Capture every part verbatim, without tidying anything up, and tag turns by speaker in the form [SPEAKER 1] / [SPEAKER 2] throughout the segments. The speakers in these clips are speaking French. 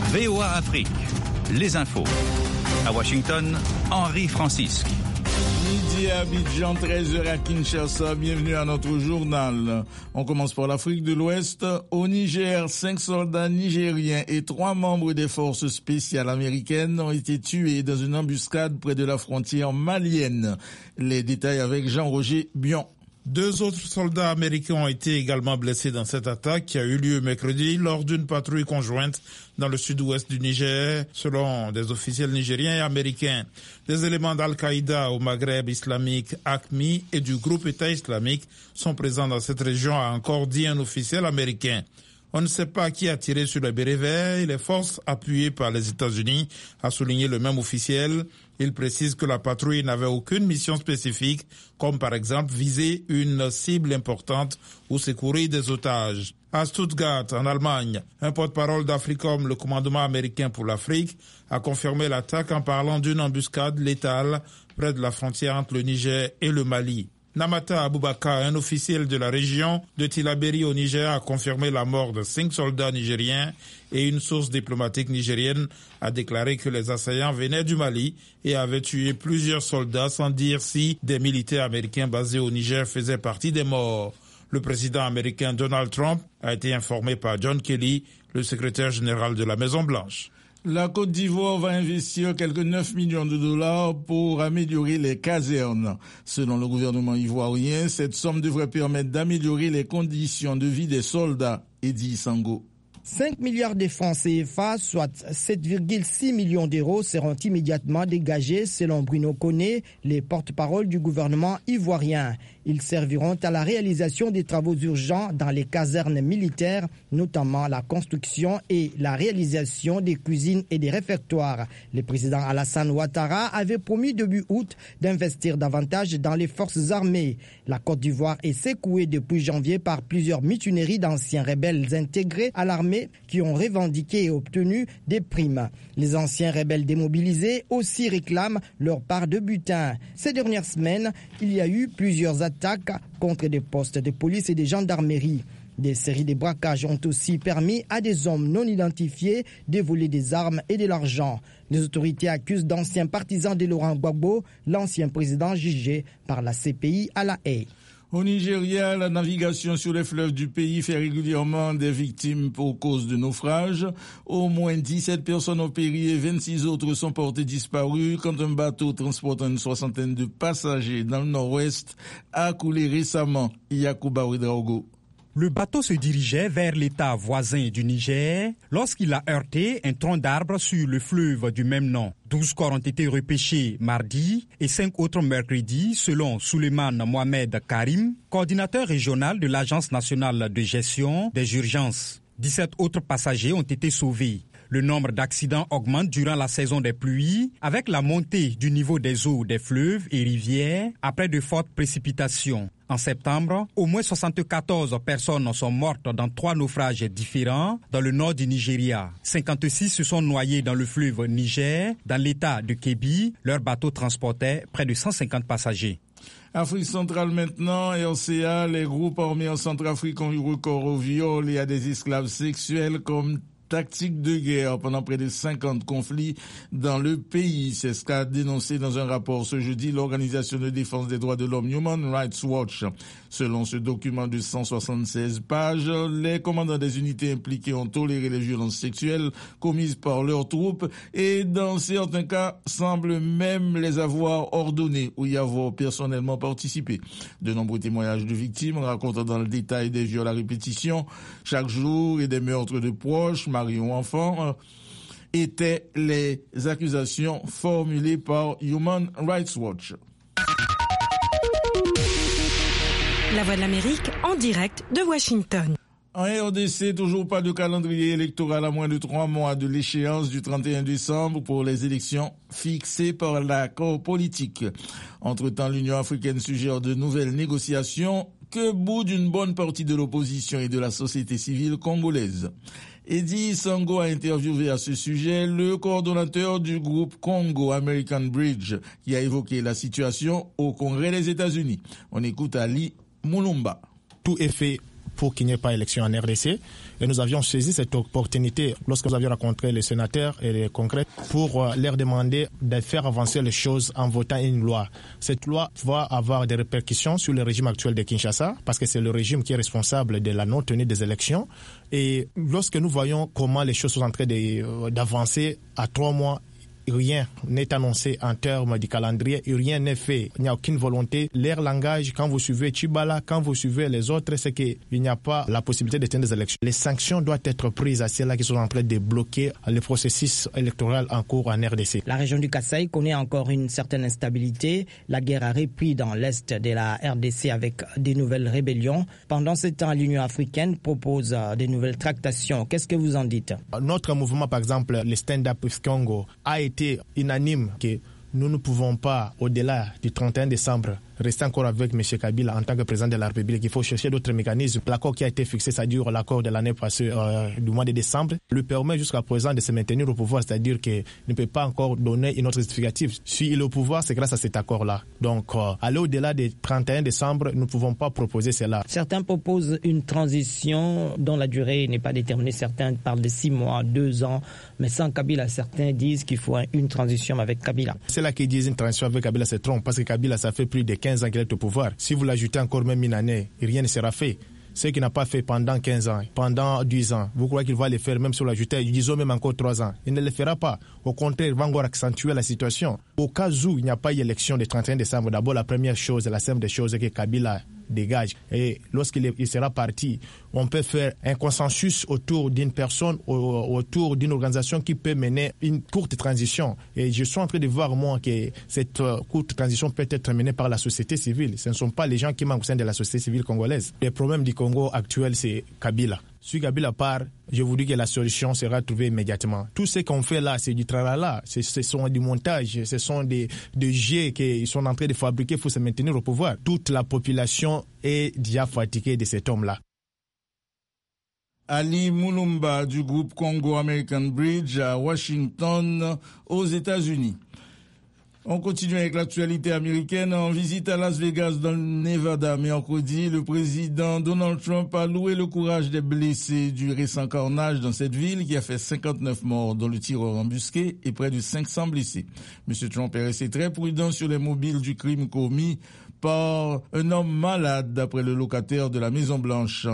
[SPEAKER 1] V O A Afrique, les infos. À Washington, Henri Francisque.
[SPEAKER 2] Midi à Abidjan, treize heures à Kinshasa. Bienvenue à notre journal. On commence par l'Afrique de l'Ouest. Au Niger, cinq soldats nigériens et trois membres des forces spéciales américaines ont été tués dans une embuscade près de la frontière malienne. Les détails avec Jean-Roger Bion.
[SPEAKER 3] Deux autres soldats américains ont été également blessés dans cette attaque qui a eu lieu mercredi lors d'une patrouille conjointe dans le sud-ouest du Niger, selon des officiels nigériens et américains. Des éléments d'Al-Qaïda au Maghreb islamique, A Q M I, et du groupe État islamique sont présents dans cette région, a encore dit un officiel américain. On ne sait pas qui a tiré sur les bérets verts et les forces appuyées par les États-Unis, a souligné le même officiel. Il précise que la patrouille n'avait aucune mission spécifique, comme par exemple viser une cible importante ou secourir des otages. À Stuttgart, en Allemagne, un porte-parole d'Africom, le commandement américain pour l'Afrique, a confirmé l'attaque en parlant d'une embuscade létale près de la frontière entre le Niger et le Mali. Namata Aboubakar, un officiel de la région de Tillabéri au Niger, a confirmé la mort de cinq soldats nigériens et une source diplomatique nigérienne a déclaré que les assaillants venaient du Mali et avaient tué plusieurs soldats sans dire si des militaires américains basés au Niger faisaient partie des morts. Le président américain Donald Trump a été informé par John Kelly, le secrétaire général de la Maison-Blanche.
[SPEAKER 2] La Côte d'Ivoire va investir quelques neuf millions de dollars pour améliorer les casernes. Selon le gouvernement ivoirien, cette somme devrait permettre d'améliorer les conditions de vie des soldats. Eddy Sango.
[SPEAKER 4] cinq milliards de francs C F A, soit sept virgule six millions d'euros, seront immédiatement dégagés selon Bruno Koné, les porte-parole du gouvernement ivoirien. Ils serviront à la réalisation des travaux urgents dans les casernes militaires, notamment la construction et la réalisation des cuisines et des réfectoires. Le président Alassane Ouattara avait promis début août d'investir davantage dans les forces armées. La Côte d'Ivoire est secouée depuis janvier par plusieurs mutineries d'anciens rebelles intégrés à l'armée qui ont revendiqué et obtenu des primes. Les anciens rebelles démobilisés aussi réclament leur part de butin. Ces dernières semaines, il y a eu plusieurs attaques contre des postes de police et de gendarmerie. Des séries de braquages ont aussi permis à des hommes non identifiés de voler des armes et de l'argent. Les autorités accusent d'anciens partisans de Laurent Gbagbo, l'ancien président jugé par la C P I à La Haye.
[SPEAKER 2] Au Nigeria, la navigation sur les fleuves du pays fait régulièrement des victimes pour cause de naufrage. Au moins dix-sept personnes ont péri et vingt-six autres sont portées disparues quand un bateau transportant une soixantaine de passagers dans le nord-ouest a coulé récemment. Yacouba Ouedraogo.
[SPEAKER 5] Le bateau se dirigeait vers l'état voisin du Niger lorsqu'il a heurté un tronc d'arbre sur le fleuve du même nom. douze corps ont été repêchés mardi et cinq autres mercredi, selon Souleymane Mohamed Karim, coordinateur régional de l'Agence nationale de gestion des urgences. dix-sept autres passagers ont été sauvés. Le nombre d'accidents augmente durant la saison des pluies avec la montée du niveau des eaux des fleuves et rivières après de fortes précipitations. En septembre, au moins soixante-quatorze personnes sont mortes dans trois naufrages différents dans le nord du Nigeria. cinquante-six se sont noyés dans le fleuve Niger, dans l'état de Kebbi. Leur bateau transportait près de cent cinquante passagers.
[SPEAKER 2] Afrique centrale maintenant, R C A, les groupes armés en Centrafrique ont eu recours au viol et à des esclaves sexuels comme tactique de guerre pendant près de cinquante conflits dans le pays. C'est ce qu'a dénoncé dans un rapport ce jeudi l'Organisation de défense des droits de l'homme Human Rights Watch. Selon ce document de cent soixante-seize pages, les commandants des unités impliquées ont toléré les violences sexuelles commises par leurs troupes et dans certains cas semblent même les avoir ordonnées ou y avoir personnellement participé. De nombreux témoignages de victimes racontent dans le détail des viols à répétition chaque jour et des meurtres de proches, mari ou enfants, étaient les accusations formulées par Human Rights Watch.
[SPEAKER 6] La Voix de l'Amérique en direct de Washington.
[SPEAKER 2] En R D C, toujours pas de calendrier électoral à moins de trois mois de l'échéance du trente et un décembre pour les élections fixées par l'accord politique. Entre-temps, l'Union africaine suggère de nouvelles négociations que bout d'une bonne partie de l'opposition et de la société civile congolaise. Eddy Sango a interviewé à ce sujet le coordonnateur du groupe Congo American Bridge qui a évoqué la situation au Congrès des États-Unis. On écoute Ali Moulumba.
[SPEAKER 7] Tout est fait pour qu'il n'y ait pas élection en R D C. Et nous avions saisi cette opportunité lorsque nous avions rencontré les sénateurs et les congrès pour euh, leur demander de faire avancer les choses en votant une loi. Cette loi va avoir des répercussions sur le régime actuel de Kinshasa parce que c'est le régime qui est responsable de la non-tenue des élections. Et lorsque nous voyons comment les choses sont en train de, d'avancer à trois mois, rien n'est annoncé en termes du calendrier et rien n'est fait. Il n'y a aucune volonté. Leur langage, quand vous suivez Tchibala, quand vous suivez les autres, c'est qu'il n'y a pas la possibilité de tenir des élections. Les sanctions doivent être prises à ceux-là qui sont en train de bloquer le processus électoral en cours en R D C.
[SPEAKER 4] La région du Kasaï connaît encore une certaine instabilité. La guerre a repris dans l'est de la R D C avec des nouvelles rébellions. Pendant ce temps, l'Union africaine propose des nouvelles tractations. Qu'est-ce que vous en dites?
[SPEAKER 7] Notre mouvement, par exemple, le Stand Up with Congo, a été unanime que nous ne pouvons pas, au-delà du trente et un décembre, rester encore avec M. Kabila en tant que président de la République. Il faut chercher d'autres mécanismes. L'accord qui a été fixé, c'est-à-dire l'accord de l'année passée, euh, du mois de décembre, lui permet jusqu'à présent de se maintenir au pouvoir, c'est-à-dire qu'il ne peut pas encore donner une autre justificative. S'il est au pouvoir, c'est grâce à cet accord-là. Donc, euh, aller au-delà du trente et un décembre, nous ne pouvons pas proposer cela.
[SPEAKER 4] Certains proposent une transition dont la durée n'est pas déterminée. Certains parlent de six mois, deux ans, mais sans Kabila. Certains disent qu'il faut une transition avec Kabila.
[SPEAKER 7] C'est là qu'ils disent une transition avec Kabila, c'est trompe, parce que Kabila, ça fait plus de quinze ans qu'il est au pouvoir. Si vous l'ajoutez encore même une année, rien ne sera fait. Ce qu'il n'a pas fait pendant quinze ans, pendant dix ans, vous croyez qu'il va le faire même si vous l'ajoutez, disons même encore trois ans. Il ne le fera pas. Au contraire, il va encore accentuer la situation. Au cas où il n'y a pas d'élection le trente et un décembre, d'abord la première chose, la simple des choses, c'est que Kabila dégage. Et lorsqu'il il sera parti, on peut faire un consensus autour d'une personne, autour d'une organisation qui peut mener une courte transition. Et je suis en train de voir, moi, que cette courte transition peut être menée par la société civile. Ce ne sont pas les gens qui manquent au sein de la société civile congolaise. Le problème du Congo actuel, c'est Kabila. Si Kabila part, je vous dis que la solution sera trouvée immédiatement. Tout ce qu'on fait là, c'est du tralala, ce sont du montage, ce sont des, des jets qu'ils sont en train de fabriquer pour se maintenir au pouvoir. Toute la population est déjà fatiguée de cet homme-là.
[SPEAKER 2] Ali Mulumba du groupe Congo American Bridge à Washington, aux États-Unis. On continue avec l'actualité américaine. En visite à Las Vegas dans le Nevada mercredi, le président Donald Trump a loué le courage des blessés du récent carnage dans cette ville qui a fait cinquante-neuf morts, dont le tireur embusqué et près de cinq cents blessés. M. Trump est resté très prudent sur les mobiles du crime commis par un homme malade, d'après le locataire de la Maison-Blanche,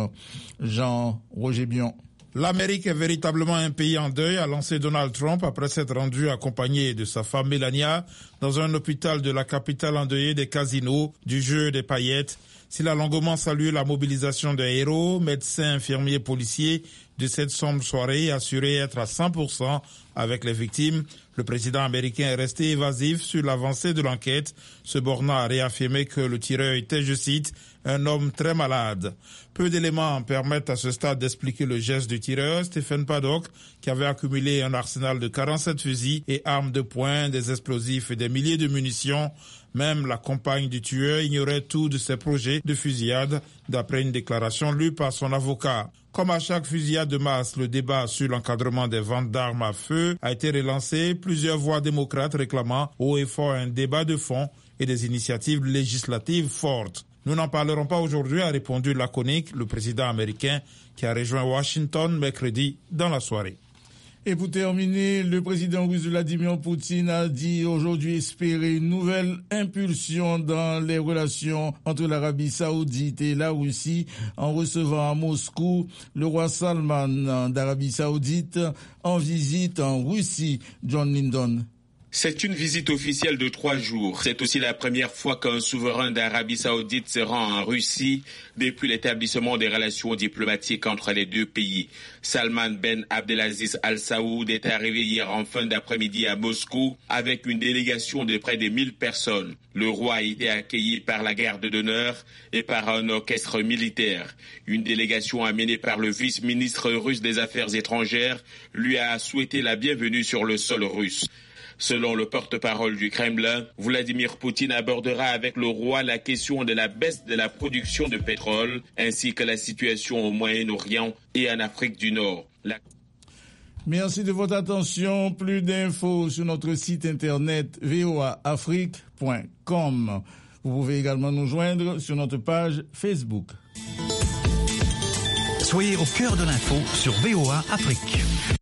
[SPEAKER 2] Jean-Roger Bion.
[SPEAKER 3] L'Amérique est véritablement un pays en deuil, a lancé Donald Trump après s'être rendu accompagné de sa femme Melania dans un hôpital de la capitale endeuillée des casinos, du jeu des paillettes. S'il a longuement salué la mobilisation des héros, médecins, infirmiers, policiers de cette sombre soirée, assuré être à cent pour cent avec les victimes, le président américain est resté évasif sur l'avancée de l'enquête, se bornant à réaffirmer que le tireur était, je cite, un homme très malade. Peu d'éléments permettent à ce stade d'expliquer le geste du tireur, Stephen Paddock, qui avait accumulé un arsenal de quarante-sept fusils et armes de poing, des explosifs et des milliers de munitions. Même la compagne du tueur ignorait tout de ses projets de fusillade, d'après une déclaration lue par son avocat. Comme à chaque fusillade de masse, le débat sur l'encadrement des ventes d'armes à feu a été relancé, plusieurs voix démocrates réclamant haut et fort un débat de fond et des initiatives législatives fortes. Nous n'en parlerons pas aujourd'hui, a répondu laconique le président américain qui a rejoint Washington mercredi dans la soirée.
[SPEAKER 2] Et pour terminer, le président russe Vladimir Poutine a dit aujourd'hui espérer une nouvelle impulsion dans les relations entre l'Arabie Saoudite et la Russie en recevant à Moscou le roi Salman d'Arabie Saoudite en visite en Russie. John Lyndon.
[SPEAKER 8] C'est une visite officielle de trois jours. C'est aussi la première fois qu'un souverain d'Arabie Saoudite se rend en Russie depuis l'établissement des relations diplomatiques entre les deux pays. Salman Ben Abdelaziz Al Saoud est arrivé hier en fin d'après-midi à Moscou avec une délégation de près de mille personnes. Le roi a été accueilli par la garde d'honneur et par un orchestre militaire. Une délégation amenée par le vice-ministre russe des Affaires étrangères lui a souhaité la bienvenue sur le sol russe. Selon le porte-parole du Kremlin, Vladimir Poutine abordera avec le roi la question de la baisse de la production de pétrole ainsi que la situation au Moyen-Orient et en Afrique du Nord. La...
[SPEAKER 2] Merci de votre attention. Plus d'infos sur notre site internet v o a afrique point com. Vous pouvez également nous joindre sur notre page Facebook.
[SPEAKER 1] Soyez au cœur de l'info sur V O A Afrique.